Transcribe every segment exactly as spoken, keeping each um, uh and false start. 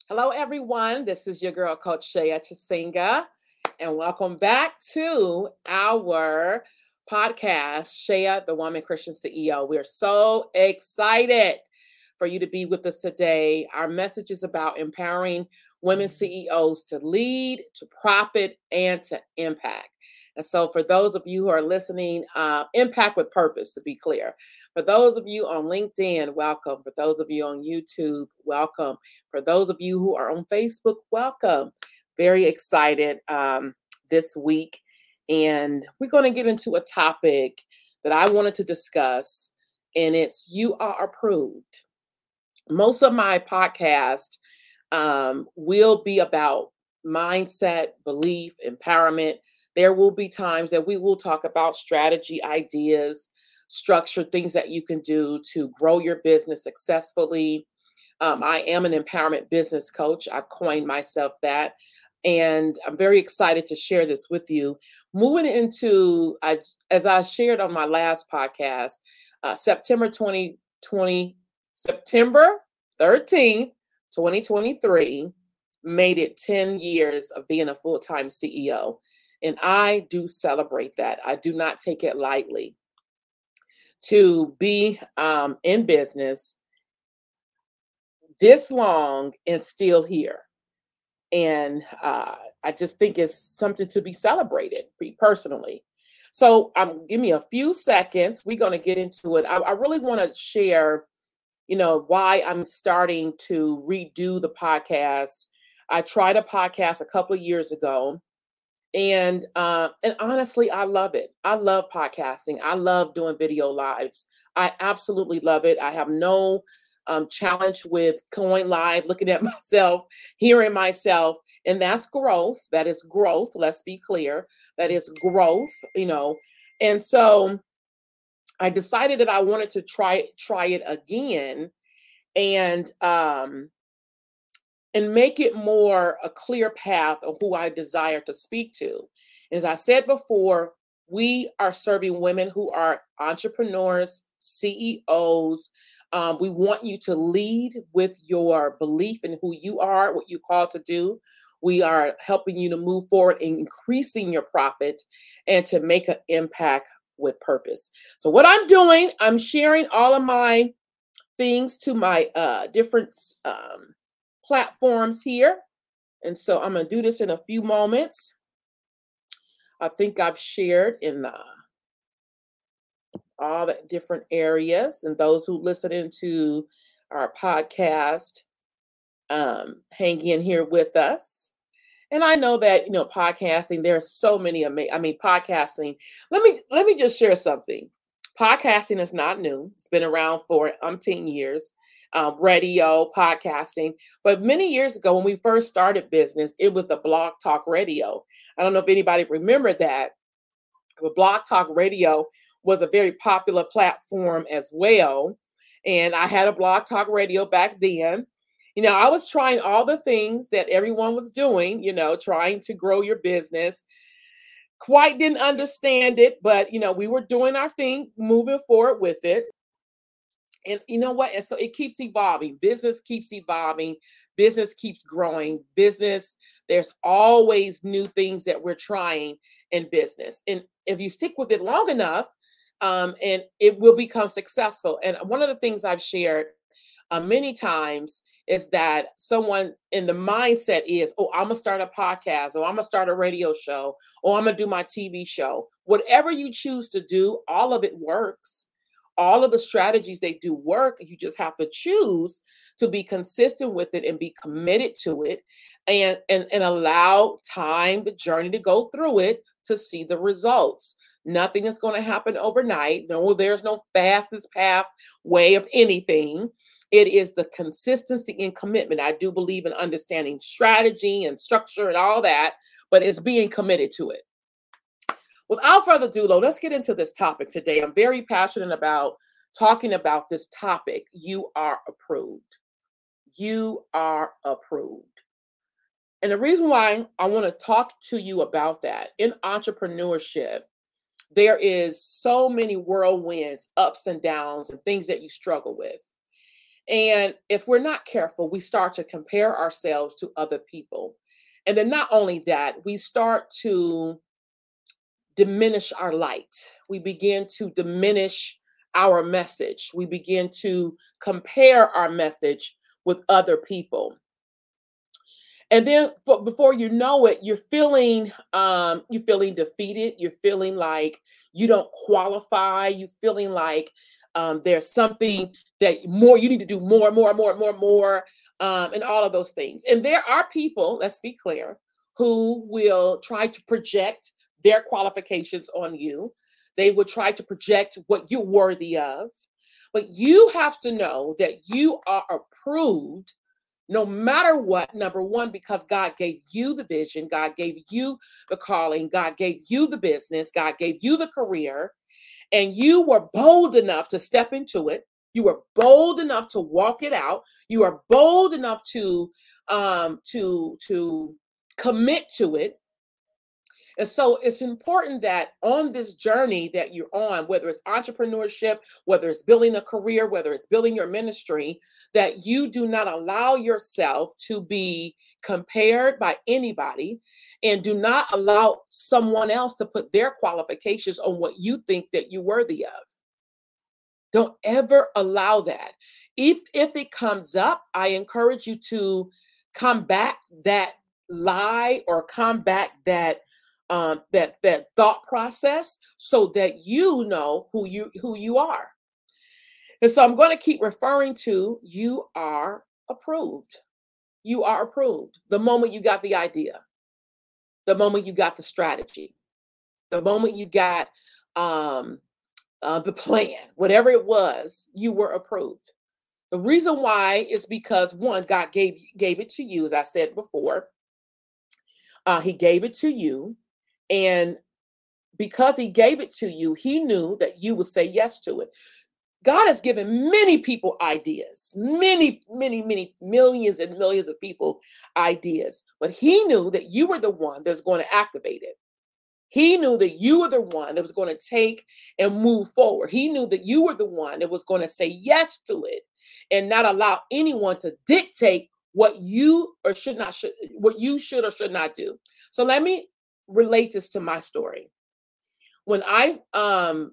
Hello, everyone. This is your girl, Coach Shea Chisinga, and welcome back to our podcast, Shea, the Woman Christian C E O. We're so excited for you to be with us today. Our message is about empowering women C E Os to lead, to profit, and to impact. And so, for those of you who are listening, uh, impact with purpose, to be clear. For those of you on LinkedIn, welcome. For those of you on YouTube, welcome. For those of you who are on Facebook, welcome. Very excited um, this week. And we're going to get into a topic that I wanted to discuss, and it's You Are Approved. Most of my podcast um, will be about mindset, belief, empowerment. There will be times that we will talk about strategy, ideas, structure, things that you can do to grow your business successfully. Um, I am an empowerment business coach. I've coined myself that. And I'm very excited to share this with you. Moving into, I, as I shared on my last podcast, uh, September twenty twenty, September thirteenth, twenty twenty-three, made it ten years of being a full-time C E O. And I do celebrate that. I do not take it lightly to be um, in business this long and still here. And uh, I just think it's something to be celebrated, me personally. So um, give me a few seconds. We're going to get into it. I, I really want to share, you know, why I'm starting to redo the podcast. I tried a podcast a couple of years ago. And uh, and honestly, I love it. I love podcasting. I love doing video lives. I absolutely love it. I have no um, challenge with going live, looking at myself, hearing myself, and that's growth. That is growth. Let's be clear. That is growth. You know, and so I decided that I wanted to try try it again, and um, and make it more a clear path of who I desire to speak to. As I said before, we are serving women who are entrepreneurs, C E Os. Um, we want you to lead with your belief in who you are, what you're called to do. We are helping you to move forward in increasing your profit and to make an impact with purpose. So what I'm doing, I'm sharing all of my things to my uh, different um, platforms here. And so I'm going to do this in a few moments. I think I've shared in the, all the different areas, and those who listen into our podcast, um, hang in here with us. And I know that, you know, podcasting, there's so many, ama- I mean, podcasting, let me, let me just share something. Podcasting is not new. It's been around for umpteen years. Um, radio, podcasting. But many years ago, when we first started business, it was the Blog Talk Radio. I don't know if anybody remember that. But Blog Talk Radio was a very popular platform as well. And I had a Blog Talk Radio back then. You know, I was trying all the things that everyone was doing, you know, trying to grow your business. Quite didn't understand it, but, you know, we were doing our thing, moving forward with it. And you know what? And so it keeps evolving. Business keeps evolving. Business keeps growing. Business, there's always new things that we're trying in business. And if you stick with it long enough, um, and it will become successful. And one of the things I've shared uh, many times is that someone in the mindset is, oh, I'm going to start a podcast, or I'm going to start a radio show, or I'm going to do my T V show. Whatever you choose to do, all of it works. All of the strategies they do work. You just have to choose to be consistent with it and be committed to it, and, and, and allow time, the journey to go through it to see the results. Nothing is going to happen overnight. No, there's no fastest path way of anything. It is the consistency and commitment. I do believe in understanding strategy and structure and all that, but it's being committed to it. Without further ado, though, let's get into this topic today. I'm very passionate about talking about this topic. You are approved. You are approved. And the reason why I want to talk to you about that, in entrepreneurship, there is so many whirlwinds, ups and downs, and things that you struggle with. And if we're not careful, we start to compare ourselves to other people. And then not only that, we start to diminish our light. We begin to diminish our message. We begin to compare our message with other people. And then but before you know it, you're feeling um, you're feeling defeated. You're feeling like you don't qualify. You're feeling like um, there's something that more you need to do more, more, more, more, more, um, and all of those things. And there are people, let's be clear, who will try to project their qualifications on you. They will try to project what you're worthy of. But you have to know that you are approved no matter what. Number one, because God gave you the vision, God gave you the calling, God gave you the business, God gave you the career, and you were bold enough to step into it. You were bold enough to walk it out. You are bold enough to um, to to commit to it. And so it's important that on this journey that you're on, whether it's entrepreneurship, whether it's building a career, whether it's building your ministry, that you do not allow yourself to be compared by anybody, and do not allow someone else to put their qualifications on what you think that you're worthy of. Don't ever allow that. If if it comes up, I encourage you to combat that lie or combat that um, that that thought process, so that you know who you who you are. And so I'm going to keep referring to you are approved. You are approved. The moment you got the idea, the moment you got the strategy, the moment you got um, uh, the plan, whatever it was, you were approved. The reason why is because one, God gave gave it to you, as I said before. Uh, he gave it to you, and because he gave it to you, he knew that you would say yes to it. God has given many people ideas, many, many, many millions and millions of people ideas, but he knew that you were the one that's going to activate it. He knew that you were the one that was going to take and move forward. He knew that you were the one that was going to say yes to it and not allow anyone to dictate what you or should not should what you should or should not do. So let me relate this to my story. When I um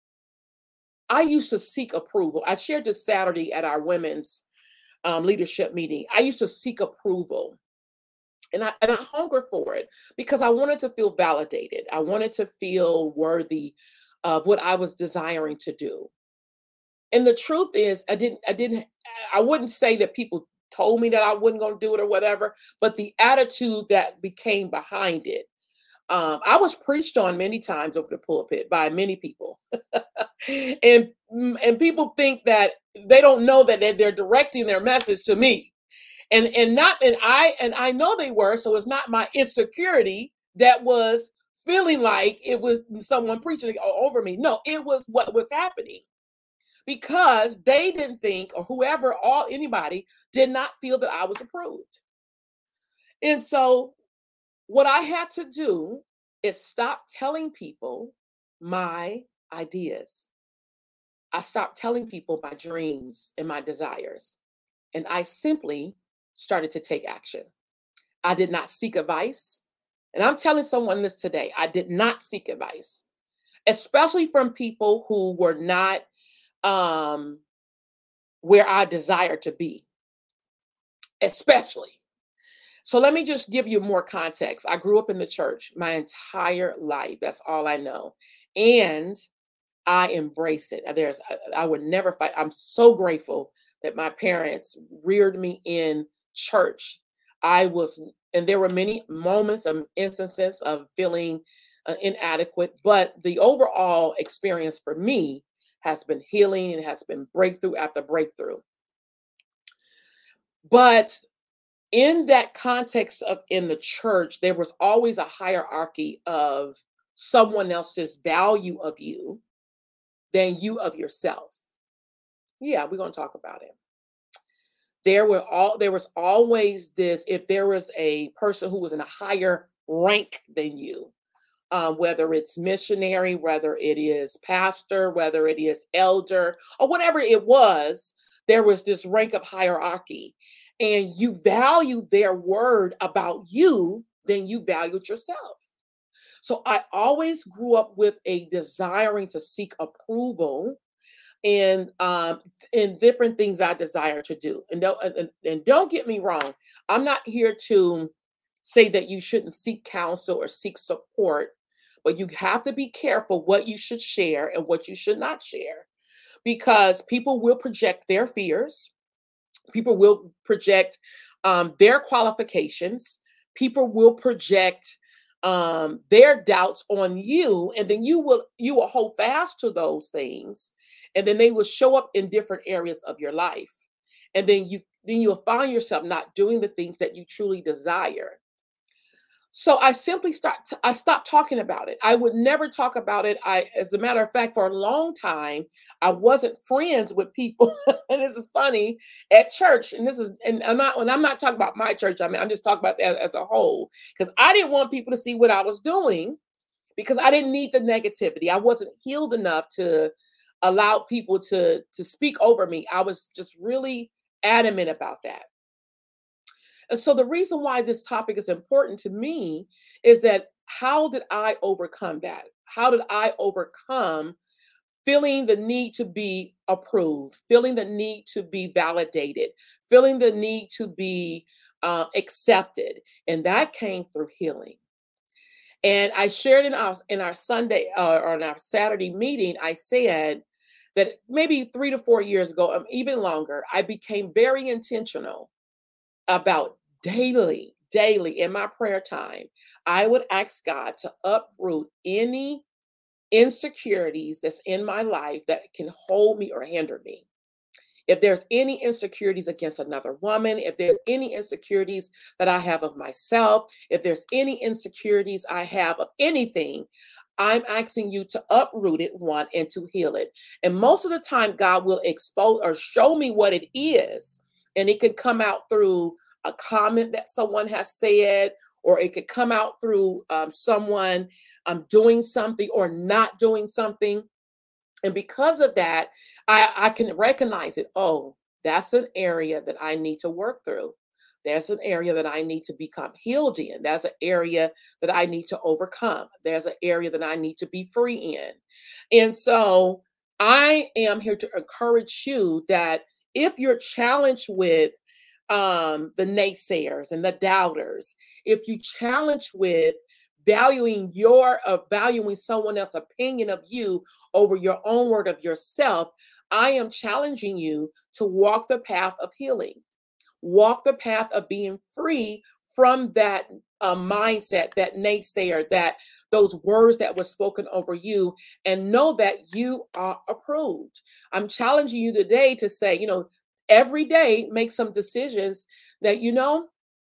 I used to seek approval. I shared this Saturday at our women's um, leadership meeting. I used to seek approval. And I, and I hunger for it because I wanted to feel validated. I wanted to feel worthy of what I was desiring to do. And the truth is, I didn't, I didn't, I wouldn't say that people told me that I wasn't going to do it or whatever, but the attitude that became behind it. Um, I was preached on many times over the pulpit by many people. and and people think that they don't know that they're, they're directing their message to me. And and not and I and I know they were, so it's not my insecurity that was feeling like it was someone preaching over me. No, it was what was happening, because they didn't think, or whoever, all anybody did not feel that I was approved. And so what I had to do is stop telling people my ideas. I stopped telling people my dreams and my desires, and I simply started to take action. I did not seek advice. And I'm telling someone this today. I did not seek advice, especially from people who were not um, where I desire to be, especially. So let me just give you more context. I grew up in the church my entire life. That's all I know. And I embrace it. There's, I, I would never fight. I'm so grateful that my parents reared me in church. I was, and there were many moments and instances of feeling uh, inadequate, but the overall experience for me has been healing and has been breakthrough after breakthrough. But in that context of in the church, there was always a hierarchy of someone else's value of you than you of yourself. Yeah, we're going to talk about it. There were all there was always this, if there was a person who was in a higher rank than you, uh, whether it's missionary, whether it is pastor, whether it is elder, or whatever it was, there was this rank of hierarchy, and you valued their word about you than you valued yourself. So I always grew up with a desiring to seek approval and um in different things I desire to do. And don't and, and don't get me wrong, I'm not here to say that you shouldn't seek counsel or seek support, but you have to be careful what you should share and what you should not share, because people will project their fears, people will project um, their qualifications, people will project um, their doubts on you, and then you will you will hold fast to those things, and then they will show up in different areas of your life, and then you then you'll find yourself not doing the things that you truly desire. So I simply start t- I stopped talking about it. I would never talk about it. I As a matter of fact, for a long time, I wasn't friends with people. And this is funny, at church. And this is and I'm not when I'm not talking about my church, I mean I'm just talking about as, as a whole. Because I didn't want people to see what I was doing, because I didn't need the negativity. I wasn't healed enough to allow people to to speak over me. I was just really adamant about that. And so the reason why this topic is important to me is that, how did I overcome that? How did I overcome feeling the need to be approved, feeling the need to be validated, feeling the need to be uh, accepted? And that came through healing. And I shared in our in our Sunday uh, or in our Saturday meeting, I said that maybe three to four years ago, um, even longer, I became very intentional about daily, daily in my prayer time, I would ask God to uproot any insecurities that's in my life that can hold me or hinder me. If there's any insecurities against another woman, if there's any insecurities that I have of myself, if there's any insecurities I have of anything, I'm asking you to uproot it, one, and to heal it. And most of the time, God will expose or show me what it is. And it could come out through a comment that someone has said, or it could come out through um, someone um, doing something or not doing something. And because of that, I, I can recognize it. Oh, that's an area that I need to work through. That's an area that I need to become healed in. That's an area that I need to overcome. There's an area that I need to be free in. And so I am here to encourage you that if you're challenged with um, the naysayers and the doubters, if you challenge with valuing your uh, valuing someone else's opinion of you over your own word of yourself, I am challenging you to walk the path of healing, walk the path of being free from that uh, mindset, that naysayer, that those words that were spoken over you, and know that you are approved. I'm challenging you today to say, you know, every day make some decisions that, you know,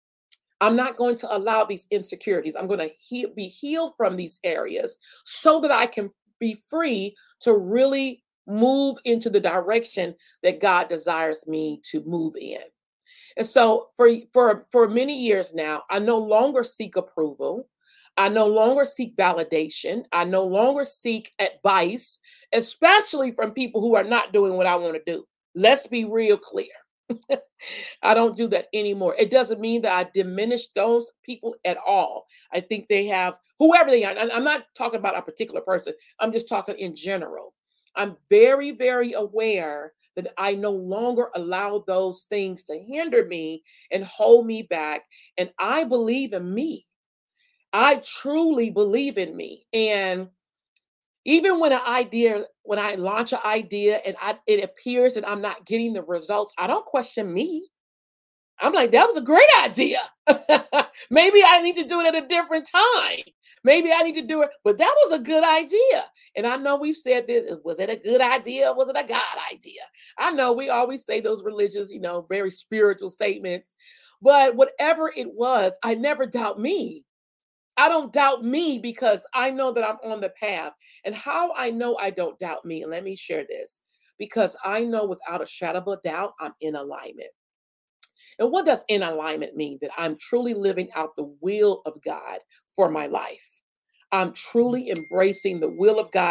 I'm not going to allow these insecurities. I'm going to he- be healed from these areas so that I can be free to really move into the direction that God desires me to move in. And so for for for many years now, I no longer seek approval. I no longer seek validation. I no longer seek advice, especially from people who are not doing what I want to do. Let's be real clear. I don't do that anymore. It doesn't mean that I diminish those people at all. I think they have, whoever they are, and I'm not talking about a particular person, I'm just talking in general. I'm very, very aware that I no longer allow those things to hinder me and hold me back. And I believe in me. I truly believe in me. And even when an idea, when I launch an idea and I, it appears that I'm not getting the results, I don't question me. I'm like, that was a great idea. Maybe I need to do it at a different time. Maybe I need to do it, but that was a good idea. And I know we've said this. Was it a good idea? Was it a God idea? I know we always say those religious, you know, very spiritual statements, but whatever it was, I never doubt me. I don't doubt me because I know that I'm on the path. And how I know I don't doubt me, and let me share this, because I know without a shadow of a doubt, I'm in alignment. And what does in alignment mean? That I'm truly living out the will of God for my life. I'm truly embracing the will of God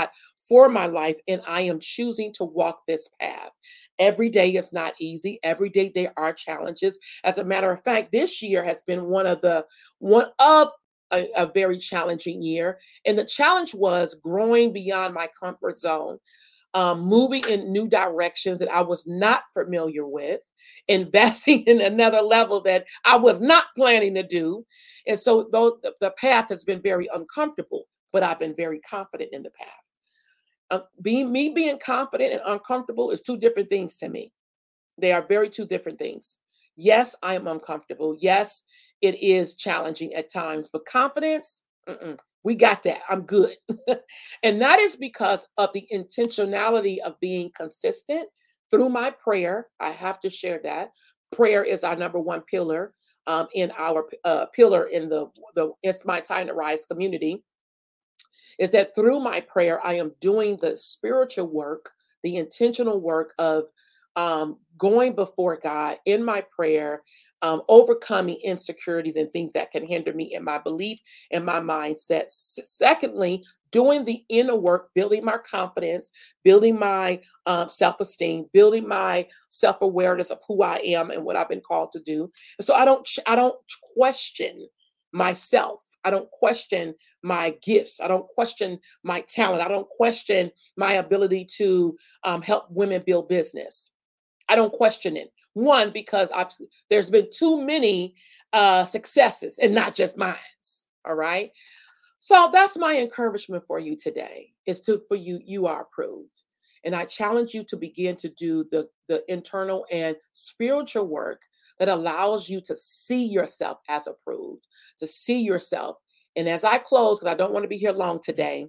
for my life, and I am choosing to walk this path. Every day is not easy. Every day there are challenges. As a matter of fact, this year has been one of the one of a, a very challenging year. And the challenge was growing beyond my comfort zone, um, moving in new directions that I was not familiar with, investing in another level that I was not planning to do. And so though the, the path has been very uncomfortable, but I've been very confident in the path. Uh, being me being confident and uncomfortable is two different things to me. They are very two different things. Yes, I am uncomfortable. Yes, it is challenging at times, but confidence, mm-mm, we got that. I'm good. And that is because of the intentionality of being consistent through my prayer. I have to share that. Prayer is our number one pillar um, in our uh, pillar in the, the It's My Time to Rise community. Is that through my prayer, I am doing the spiritual work, the intentional work of um, going before God in my prayer, um, overcoming insecurities and things that can hinder me in my belief and my mindset. S- Secondly, doing the inner work, building my confidence, building my um, self-esteem, building my self-awareness of who I am and what I've been called to do. And so I don't, ch- I don't question myself. I don't question my gifts. I don't question my talent. I don't question my ability to um, help women build business. I don't question it. One, because I've there's been too many uh, successes and not just mine. All right. So that's my encouragement for you today is to for you, you are approved. And I challenge you to begin to do the, the internal and spiritual work that allows you to see yourself as approved, to see yourself. And as I close, because I don't want to be here long today,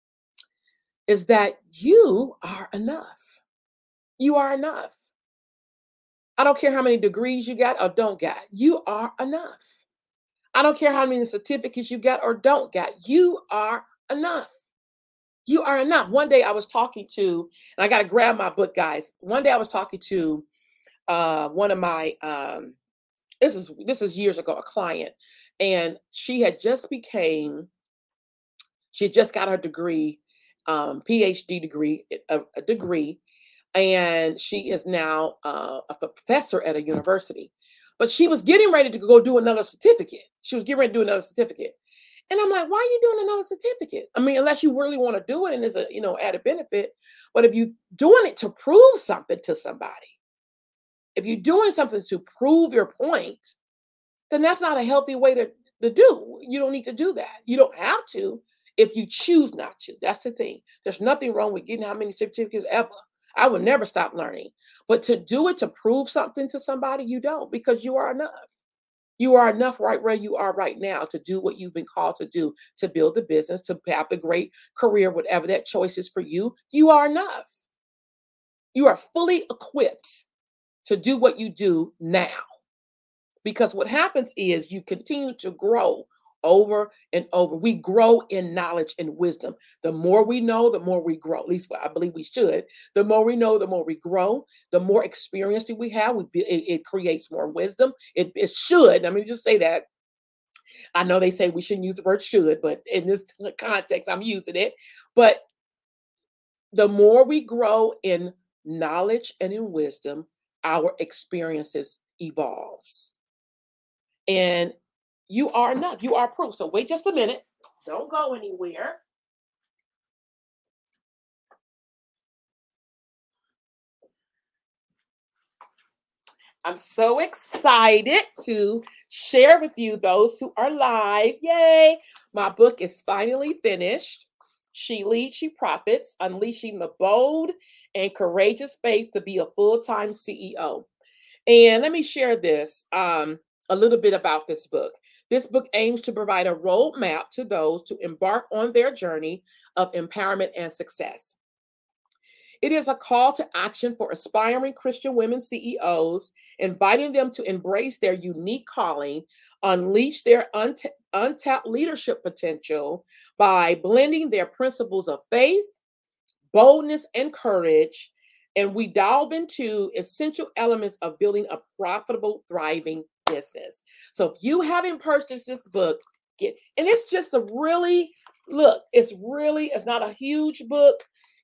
is that you are enough. You are enough. I don't care how many degrees you got or don't got. You are enough. I don't care how many certificates you got or don't got. You are enough. You are enough. One day I was talking to, and I got to grab my book, guys. One day I was talking to uh, one of my, um, this is this is years ago, a client, and she had just became, she had just got her degree, um, PhD degree, a, a degree, and she is now uh, a professor at a university. But she was getting ready to go do another certificate. She was getting ready to do another certificate. And I'm like, why are you doing another certificate? I mean, unless you really want to do it and it's a, you know, added benefit. But if you're doing it to prove something to somebody, if you're doing something to prove your point, then that's not a healthy way to, to do. You don't need to do that. You don't have to if you choose not to. That's the thing. There's nothing wrong with getting how many certificates ever. I will never stop learning. But to do it to prove something to somebody, you don't, because you are enough. You are enough right where you are right now to do what you've been called to do, to build the business, to have the great career, whatever that choice is for you. You are enough. You are fully equipped to do what you do now. Because what happens is you continue to grow over and over. We grow in knowledge and wisdom. The more we know, the more we grow. At least I believe we should. The more we know, the more we grow. The more experience that we have, we, it, it creates more wisdom. It, it should. I mean, just say that. I know they say we shouldn't use the word should, but in this context, I'm using it. But the more we grow in knowledge and in wisdom, our experiences evolves. And you are enough. You are proof. So wait just a minute. Don't go anywhere. I'm so excited to share with you those who are live. Yay! My book is finally finished. She Leads, She Profits, Unleashing the Bold and Courageous Faith to be a Full-Time C E O. And let me share this, um, a little bit about this book. This book aims to provide a roadmap to those to embark on their journey of empowerment and success. It is a call to action for aspiring Christian women C E Os, inviting them to embrace their unique calling, unleash their unt- untapped leadership potential by blending their principles of faith, boldness, and courage. And we delve into essential elements of building a profitable, thriving business. So if you haven't purchased this book, get, and it's just a really, look, it's really, it's not a huge book.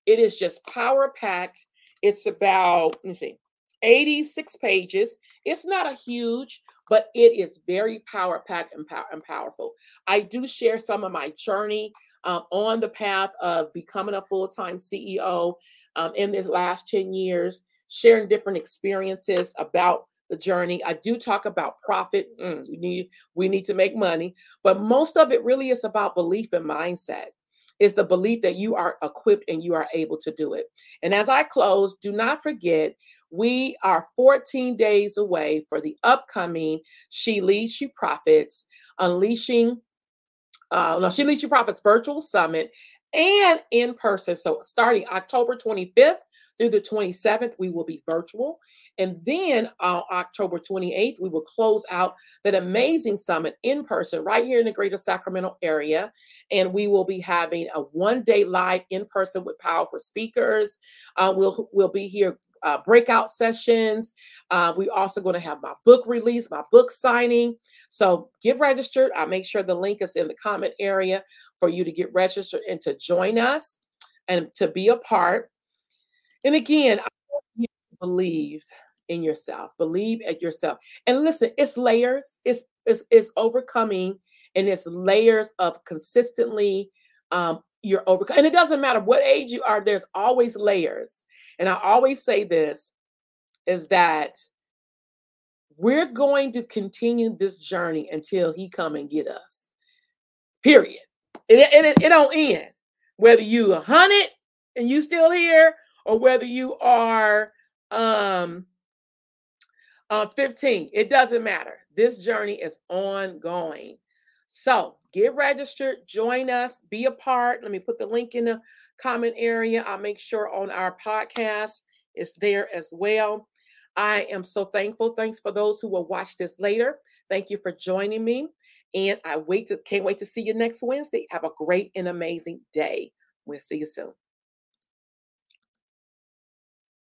It is just power packed. It's about, let me see, eighty-six pages. It's not a huge, but it is very power packed and, pow- and powerful. I do share some of my journey um, on the path of becoming a full time C E O um, in this last ten years, sharing different experiences about the journey. I do talk about profit. Mm, we need we need to make money, but most of it really is about belief and mindset. Is the belief that you are equipped and you are able to do it. And as I close, do not forget, we are fourteen days away for the upcoming She Leads, She Profits, Unleashing uh, no, She Leads, She Profits virtual summit and in person. So starting October twenty-fifth through the twenty-seventh, we will be virtual. And then uh, October twenty-eighth, we will close out that amazing summit in person right here in the greater Sacramento area. And we will be having a one day live in person with powerful speakers. Uh, we'll, we'll be here uh, breakout sessions. Uh, we're also going to have my book release, my book signing. So get registered. I'll make sure the link is in the comment area for you to get registered and to join us and to be a part. And again, I want you to believe in yourself. Believe at yourself. And listen, it's layers. It's it's, it's overcoming, and it's layers of consistently um, you're overcoming. And it doesn't matter what age you are. There's always layers. And I always say this is that we're going to continue this journey until he come and get us. Period. It, it, it, it don't end. Whether you a hundred and you still here, or whether you are um, uh, fifteen, it doesn't matter. This journey is ongoing. So get registered, join us, be a part. Let me put the link in the comment area. I'll make sure on our podcast it's there as well. I am so thankful. Thanks for those who will watch this later. Thank you for joining me. And I wait to can't wait to see you next Wednesday. Have a great and amazing day. We'll see you soon.